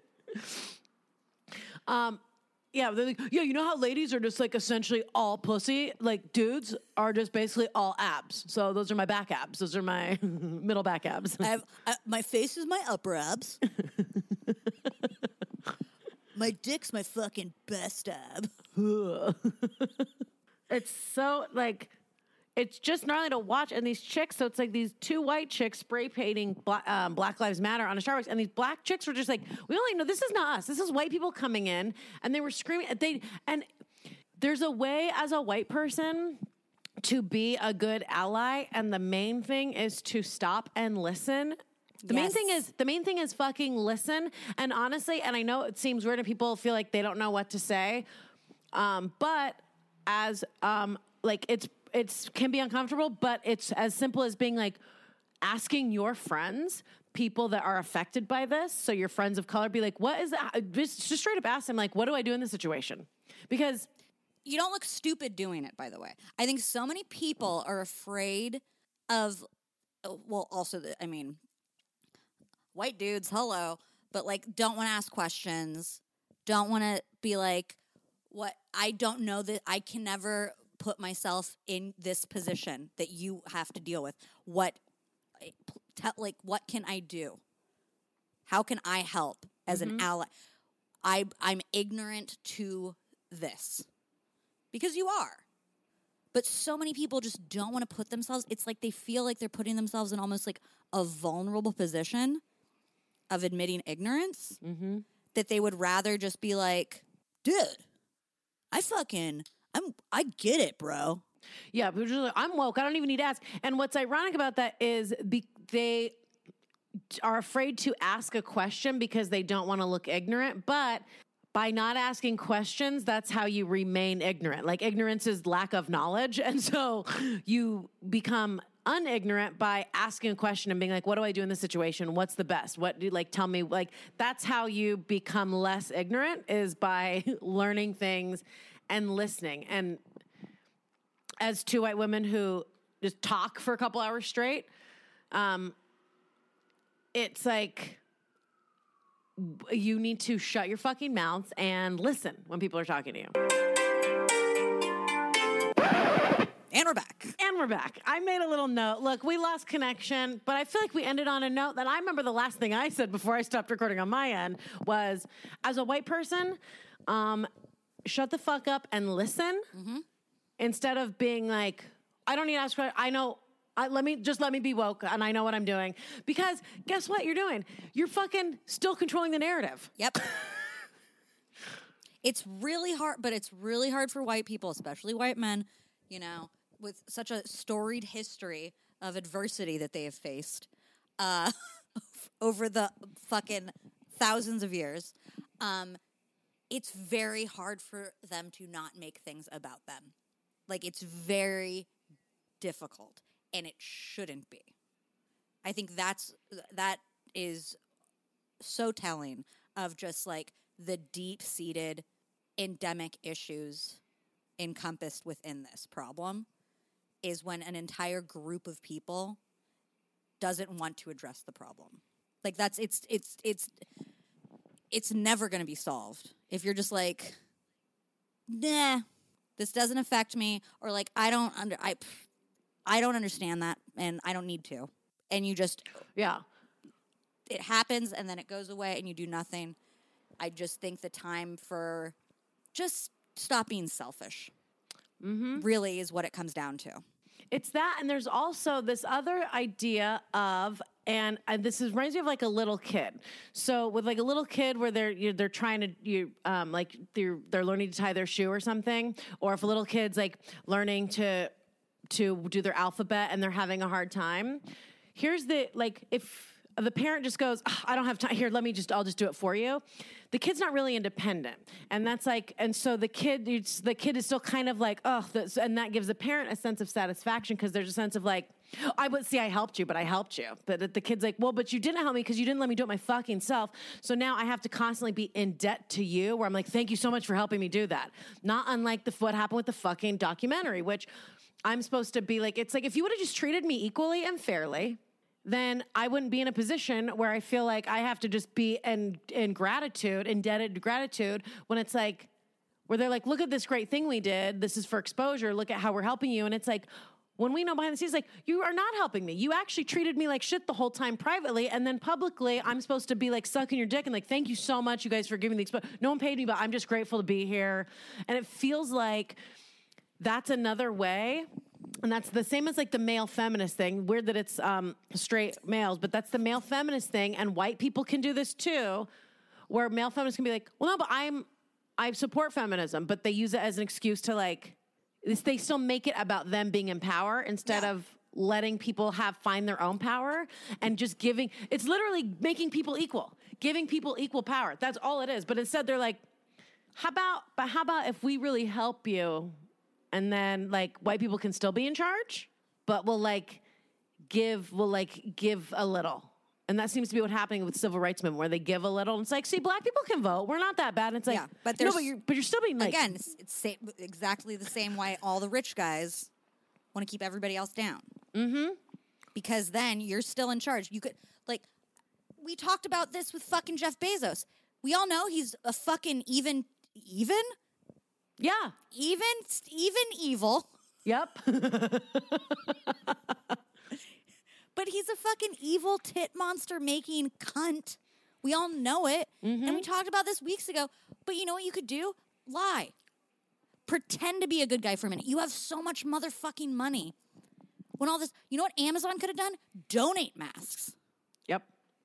Um. Yeah, they're like, yeah, you know how ladies are just like essentially all pussy? Like dudes are just basically all abs. So those are my back abs. Those are my middle back abs. I have I, my face is my upper abs. My dick's my fucking best ab. It's so like, it's just gnarly to watch. And these chicks, so it's like these two white chicks spray painting Black, um, Black Lives Matter on a Starbucks. And these black chicks were just like, we only know this is not us. This is white people coming in. And they were screaming. They And there's a way as a white person to be a good ally. And the main thing is to stop and listen. The yes. main thing is, the main thing is fucking listen. And honestly, and I know it seems weird and people feel like they don't know what to say. Um, but as, um, like it's, It's can be uncomfortable, but it's as simple as being like asking your friends, people that are affected by this. So your friends of color, be like, what is that? Just, just straight up ask them, like, what do I do in this situation? Because You don't look stupid doing it, by the way. I think so many people are afraid of, well, also, the, I mean, white dudes, hello, but like don't want to ask questions, don't want to be like, what, I don't know that I can never put myself in this position that you have to deal with. What, tell, like, what can I do? How can I help as mm-hmm. an ally? I, I'm ignorant to this. Because you are. But so many people just don't want to put themselves, it's like they feel like they're putting themselves in almost like a vulnerable position of admitting ignorance, mm-hmm. that they would rather just be like, dude, I fucking, I'm, I get it, bro. Yeah, but like, I'm woke. I don't even need to ask. And what's ironic about that is be, they are afraid to ask a question because they don't want to look ignorant, but by not asking questions, that's how you remain ignorant. Like, ignorance is lack of knowledge. And so you become unignorant by asking a question and being like, what do I do in this situation? What's the best? What do you like, tell me, like, that's how you become less ignorant, is by learning things and listening. And as two white women who just talk for a couple hours straight, um, it's like, you need to shut your fucking mouths and listen when people are talking to you. And we're back. And we're back. I made a little note. Look, we lost connection, but I feel like we ended on a note that I remember the last thing I said before I stopped recording on my end was, as a white person, um, shut the fuck up and listen, mm-hmm. instead of being like, I don't need to ask questions. I know. I, let me just let me be woke, and I know what I'm doing. Because guess what you're doing? You're fucking still controlling the narrative. Yep. It's really hard, but it's really hard for white people, especially white men, you know, with such a storied history of adversity that they have faced uh, over the fucking thousands of years. Um, it's very hard for them to not make things about them. Like, it's very difficult. And it shouldn't be. I think that's that is so telling of just like the deep-seated endemic issues encompassed within this problem, is when an entire group of people doesn't want to address the problem. Like, that's it's it's it's it's never going to be solved if you're just like, nah, this doesn't affect me, or like, I don't under I. I don't understand that, and I don't need to. And you just... Yeah. It happens, and then it goes away, and you do nothing. I just think the time for just stop being selfish, mm-hmm. really is what it comes down to. It's that, and there's also this other idea of... And uh, this is, reminds me of like a little kid. So with like a little kid where they're you, they're trying to you um like they're they're learning to tie their shoe or something, or if a little kid's like learning to... to do their alphabet and they're having a hard time. Here's the, like, if the parent just goes, oh, I don't have time, here, let me just, I'll just do it for you. The kid's not really independent. And that's like, and so the kid, it's, the kid is still kind of like, oh, that's, and that gives the parent a sense of satisfaction because there's a sense of like, I would see, I helped you, but I helped you. But the kid's like, well, but you didn't help me because you didn't let me do it my fucking self. So now I have to constantly be in debt to you, where I'm like, thank you so much for helping me do that. Not unlike the what happened with the fucking documentary, which I'm supposed to be like, it's like, if you would have just treated me equally and fairly, then I wouldn't be in a position where I feel like I have to just be in, in gratitude, indebted to gratitude, when it's like, where they're like, look at this great thing we did. This is for exposure. Look at how we're helping you. And it's like, when we know behind the scenes, like, you are not helping me. You actually treated me like shit the whole time privately. And then publicly, I'm supposed to be like sucking your dick and like, thank you so much, you guys, for giving the exposure. No one paid me, but I'm just grateful to be here. And it feels like that's another way. And that's the same as like the male feminist thing. Weird that it's um, straight males, but that's the male feminist thing. And white people can do this too, where male feminists can be like, well, no, but I'm, I support feminism, but they use it as an excuse to like, they still make it about them being in power instead yeah. of letting people have, find their own power and just giving, it's literally making people equal, giving people equal power. That's all it is. But instead they're like, how about, but how about if we really help you? And then, like, white people can still be in charge, but we'll, like, give, we'll, like, give a little And that seems to be what's happening with civil rights movement, where they give a little. And it's like, see, black people can vote. We're not that bad. And it's like, Yeah, but no, there's- but you're, but you're still being like, Again, it's, it's sa- exactly the same way all the rich guys want to keep everybody else down. mm-hmm. Because then you're still in charge. You could, like, we talked about this with fucking Jeff Bezos. We all know he's a fucking even, even, Yeah. even, even evil. Yep. But he's a fucking evil tit monster making cunt. We all know it. Mm-hmm. And we talked about this weeks ago. But you know what you could do? Lie. Pretend to be a good guy for a minute. You have so much motherfucking money. When all this, you know what Amazon could have done? Donate masks Yep.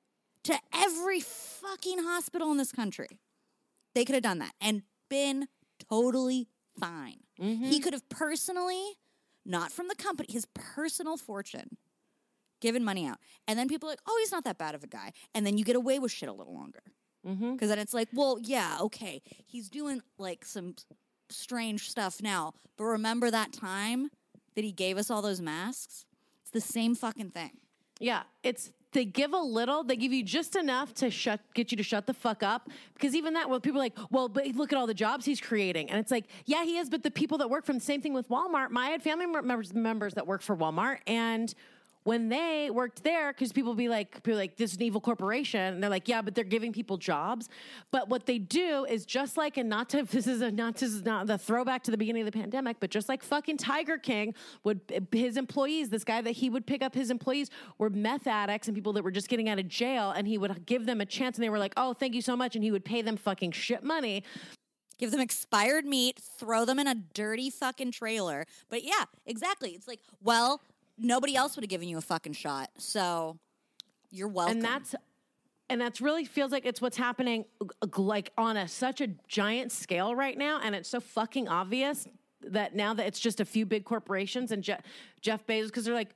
to every fucking hospital in this country. They could have done that and been totally fine. Mm-hmm. He could have personally, not from the company, his personal fortune, given money out. And then people are like, oh, he's not that bad of a guy. And then you get away with shit a little longer. Because Mm-hmm. then it's like, well, yeah, okay. He's doing like some strange stuff now. But remember that time that he gave us all those masks? It's the same fucking thing. Yeah. It's, they give a little, they give you just enough to shut, get you to shut the fuck up. Because even that, well, people are like, well, but look at all the jobs he's creating. And it's like, yeah, he is. But the people that work from the same thing with Walmart, my I had family members, members that work for Walmart. And when they worked there, because people be like, people are like, this is an evil corporation. And they're like, yeah, but they're giving people jobs. But what they do is just like, and not to, this is a, not, this is not the throwback to the beginning of the pandemic, but just like fucking Tiger King would, his employees, this guy that he would pick up his employees were meth addicts and people that were just getting out of jail. And he would give them a chance and they were like, oh, thank you so much. And he would pay them fucking shit money. Give them expired meat, throw them in a dirty fucking trailer. But yeah, exactly. It's like, well, nobody else would have given you a fucking shot. So you're welcome. And that's and that's really feels like it's what's happening uh, like on a such a giant scale right now, and it's so fucking obvious that now that it's just a few big corporations and Je- Jeff Bezos, because they're like,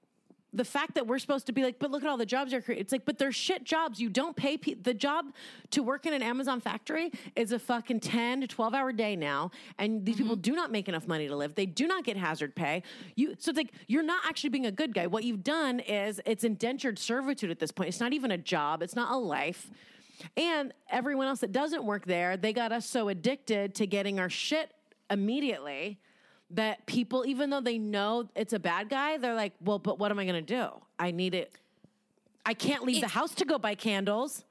the fact that we're supposed to be like, but look at all the jobs they're creating. It's like, but they're shit jobs. You don't pay pe- the job to work in an Amazon factory is a fucking ten to twelve hour day now. And these mm-hmm. people do not make enough money to live. They do not get hazard pay. You, so it's like, you're not actually being a good guy. What you've done is it's indentured servitude at this point. It's not even a job. It's not a life. And everyone else that doesn't work there, they got us so addicted to getting our shit immediately that people, even though they know it's a bad guy, they're like, well, but what am I going to do? I need it. I can't leave It's- the house to go buy candles.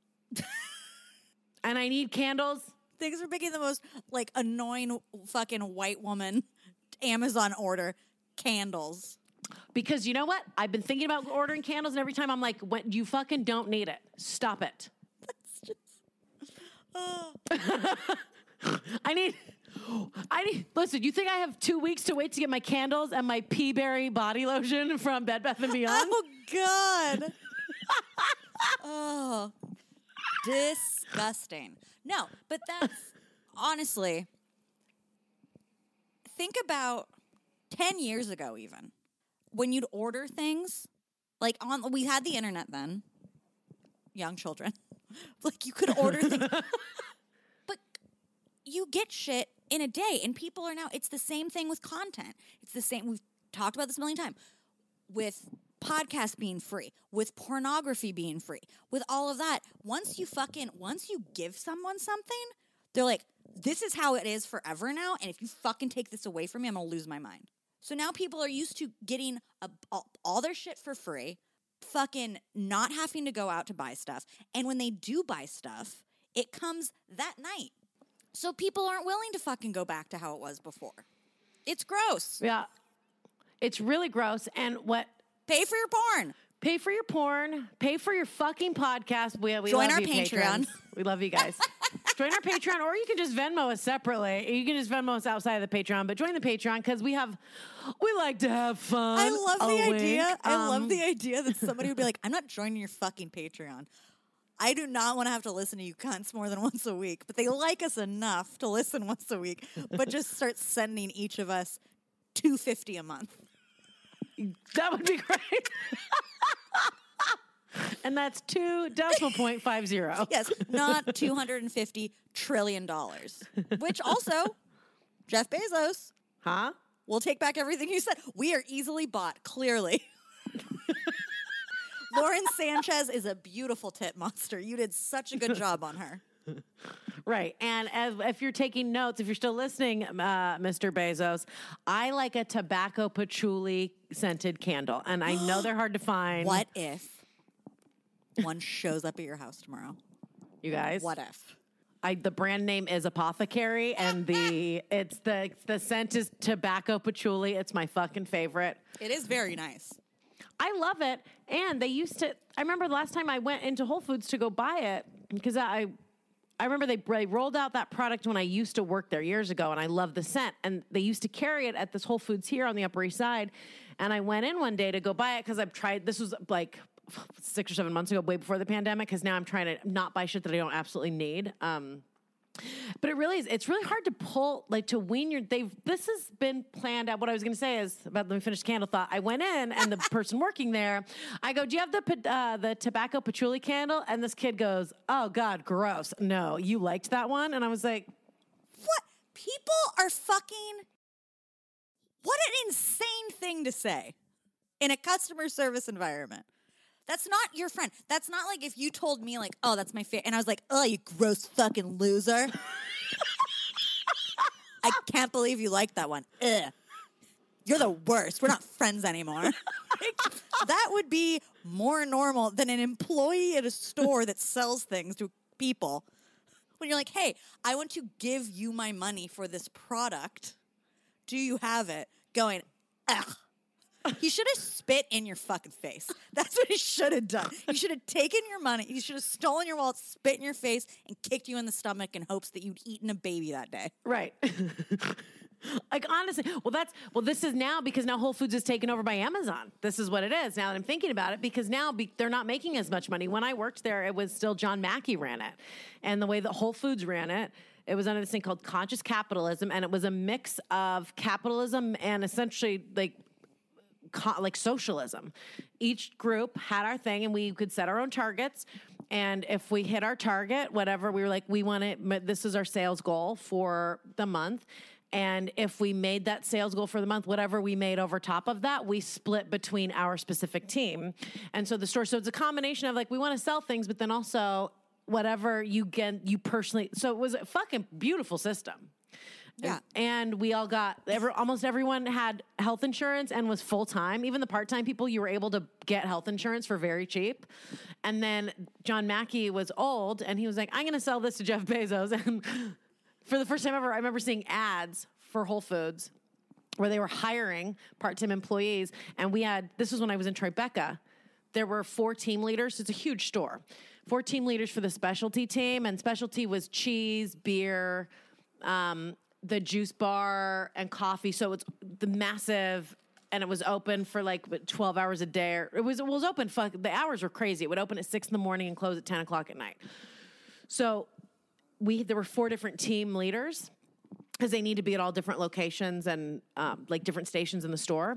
And I need candles. Things are making the most like annoying fucking white woman Amazon order candles. Because you know what? I've been thinking about ordering candles, and every time I'm like, when, you fucking don't need it. Stop it. That's just. Oh. I need... I need, listen, you think I have two weeks to wait to get my candles and my pea berry body lotion from Bed Bath and Beyond? Oh, God. Oh, disgusting. No, but that's honestly, think about ten years ago, even when you'd order things like on, we had the internet then, young children, like you could order things, but you get shit in a day, and people are now, it's the same thing with content. It's the same, we've talked about this a million times, with podcasts being free, with pornography being free, with all of that. Once you fucking, once you give someone something, they're like, this is how it is forever now, and if you fucking take this away from me, I'm gonna lose my mind. So now people are used to getting a, all, all their shit for free, fucking not having to go out to buy stuff, and when they do buy stuff, it comes that night. So people aren't willing to fucking go back to how it was before. It's gross. Yeah. It's really gross. And what... Pay for your porn. Pay for your porn. Pay for your fucking podcast. We, we Join love our you, Patreon. patrons. We love you guys. Join our Patreon, or you can just Venmo us separately. You can just Venmo us outside of the Patreon, but join the Patreon because we have... We like to have fun. I love A the wink. idea. I Um, love the idea that somebody would be like, I'm not joining your fucking Patreon. I do not want to have to listen to you cunts more than once a week, but they like us enough to listen once a week, but just start sending each of us two hundred fifty dollars a month. That would be great. And that's two decimal point five zero. Yes, not two hundred fifty trillion dollars, which also, Jeff Bezos Huh? will take back everything you said. We are easily bought, clearly. Lauren Sanchez is a beautiful tit monster. You did such a good job on her. Right. And as, if you're taking notes, if you're still listening, uh, Mister Bezos, I like a tobacco patchouli scented candle. And I know they're hard to find. What if one shows up at your house tomorrow? You guys? What if? I, the brand name is Apothecary, and the it's the the scent is tobacco patchouli. It's my fucking favorite. It is very nice. I love it. And they used to, I remember the last time I went into Whole Foods to go buy it, because I I remember they, they rolled out that product when I used to work there years ago, and I love the scent. And they used to carry it at this Whole Foods here on the Upper East Side. And I went in one day to go buy it because I've tried, this was like six or seven months ago, way before the pandemic, because now I'm trying to not buy shit that I don't absolutely need. Um, But it really is, it's really hard to pull, like to wean your, they've, this has been planned out. What I was going to say is, about, let me finish the candle thought. I went in and the person working there, I go, do you have the, uh, the tobacco patchouli candle? And this kid goes, oh God, gross. No, you liked that one? And I was like, what? People are fucking, what an insane thing to say in a customer service environment. That's not your friend. That's not like if you told me, like, oh, that's my favorite. And I was like, oh, you gross fucking loser. I can't believe you like that one. Ugh. You're the worst. We're not friends anymore. Like, that would be more normal than an employee at a store that sells things to people. When you're like, hey, I want to give you my money for this product. Do you have it? Going, ugh. He should have spit in your fucking face. That's what he should have done. He should have taken your money. He should have stolen your wallet, spit in your face, and kicked you in the stomach in hopes that you'd eaten a baby that day. right. Like, honestly, well, that's, well, this is now because now Whole Foods is taken over by Amazon. This is what it is now that I'm thinking about it, because now be, they're not making as much money. When I worked there, it was still John Mackey ran it. And the way that Whole Foods ran it, it was under this thing called conscious capitalism. And it was a mix of capitalism and essentially like, Co- like socialism. Each group had our thing and we could set our own targets. And if we hit our target, whatever, we were like, we want it, this is our sales goal for the month. And if we made that sales goal for the month, whatever we made over top of that, we split between our specific team. And so the store, so it's a combination of like, we want to sell things, but then also whatever you get, you personally, so it was a fucking beautiful system. Yeah. And we all got, every, almost everyone had health insurance and was full-time. Even the part-time people, you were able to get health insurance for very cheap. And then John Mackey was old, and he was like, I'm going to sell this to Jeff Bezos. And for the first time ever, I remember seeing ads for Whole Foods where they were hiring part-time employees. And we had, this was when I was in Tribeca. There were four team leaders. It's a huge store. Four team leaders for the specialty team. And specialty was cheese, beer, um, the juice bar and coffee. So it's the massive, and it was open for like twelve hours a day. Or it was, it was open. Fuck, the hours were crazy. It would open at six in the morning and close at ten o'clock at night. So we, there were four different team leaders because they need to be at all different locations and um, like different stations in the store.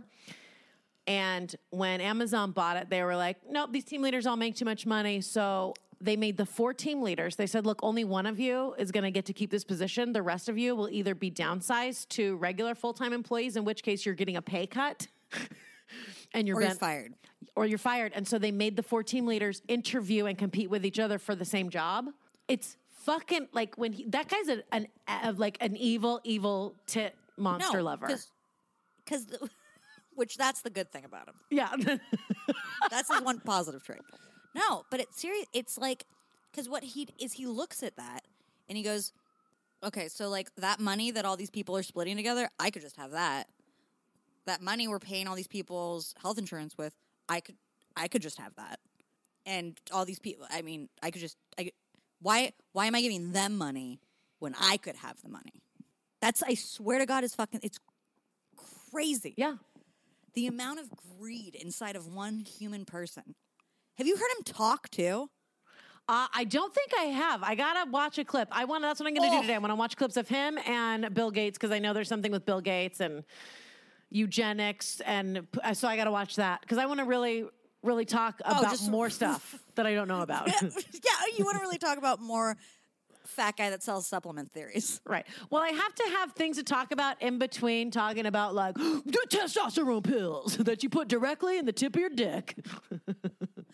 And when Amazon bought it, they were like, nope, these team leaders all make too much money. So they made the four team leaders. They said, look, only one of you is going to get to keep this position. The rest of you will either be downsized to regular full-time employees, in which case you're getting a pay cut. and you're, or been, you're fired. Or you're fired. And so they made the four team leaders interview and compete with each other for the same job. It's fucking like when he, that guy's a, an, a, like an evil, evil tit monster no, lover. Because, which that's the good thing about him. Yeah. That's his one positive trait. No, but it's serious. It's like, because what he is, he looks at that and he goes, okay, so like that money that all these people are splitting together, I could just have that. That money we're paying all these people's health insurance with, I could, I could just have that. And all these people, I mean, I could just, I, why, why am I giving them money when I could have the money? That's, I swear to God, is fucking, it's crazy. Yeah. The amount of greed inside of one human person. Have you heard him talk too? Uh, I don't think I have. I gotta watch a clip. I want. That's what I'm gonna oh. do today. I want to watch clips of him and Bill Gates because I know there's something with Bill Gates and eugenics, and uh, so I gotta watch that because I want to really, really talk about oh, just, more stuff that I don't know about. Yeah, yeah, you want to really talk about more fat guy that sells supplement theories. Right. Well, I have to have things to talk about in between talking about like the testosterone pills that you put directly in the tip of your dick.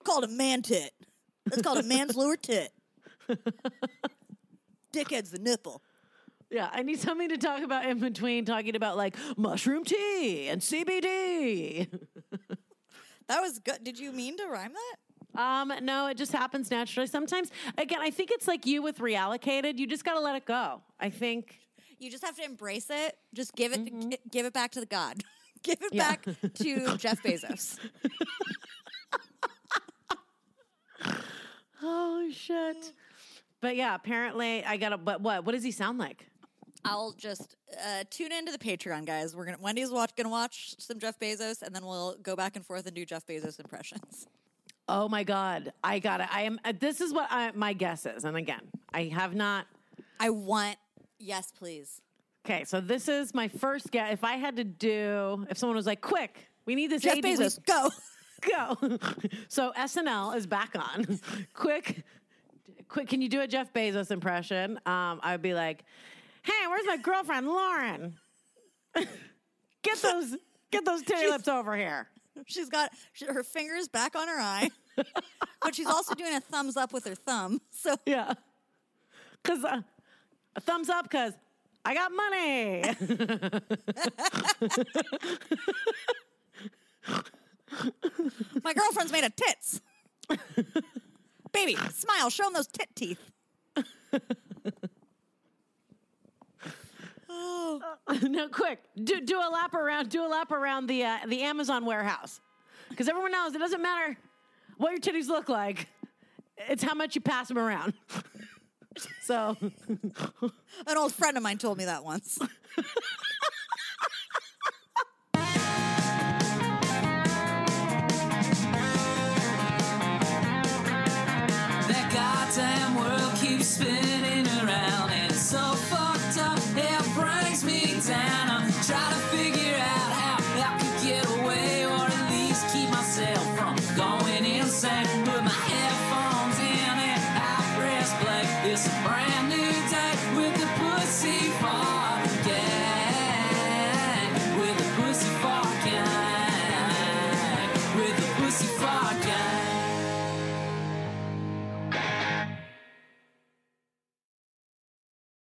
Called a man tit. That's called a man's lower tit. Dickhead's the nipple. Yeah, I need something to talk about in between talking about like mushroom tea and C B D. That was good. Did you mean to rhyme that? Um, no, it just happens naturally. Sometimes, again, I think it's like you with reallocated. You just got to let it go. I think you just have to embrace it. Just give it, mm-hmm. g- give it back to the God. Give it yeah. back to Jeff Bezos. Holy shit! But yeah, apparently I gotta. But what? What does he sound like? I'll just uh, tune into the Patreon, guys. We're gonna Wendy's watch gonna watch some Jeff Bezos, and then we'll go back and forth and do Jeff Bezos impressions. Oh my God, I got it. I am. Uh, this is what I, my guess is, and again, I have not. I want yes, please. Okay, so this is my first guess. If I had to do, if someone was like, "Quick, we need this," Jeff A D, Bezos, we- go, go. So S N L is back on. Quick, quick. Can you do a Jeff Bezos impression? Um, I would be like, "Hey, where's my girlfriend, Lauren? Get those, get those titty lips over here." She's got she, her fingers back on her eye, but she's also doing a thumbs up with her thumb. So yeah, because uh, a thumbs up because I got money. My girlfriend's made of tits. Baby, smile. Show them those tit teeth. Oh. Uh, no, quick. Do do a lap around. Do a lap around the uh, the Amazon warehouse, because everyone knows it doesn't matter what your titties look like. It's how much you pass them around. So, an old friend of mine told me that once. That goddamn world keeps spinning around, and it's so fucked up, it brings me down.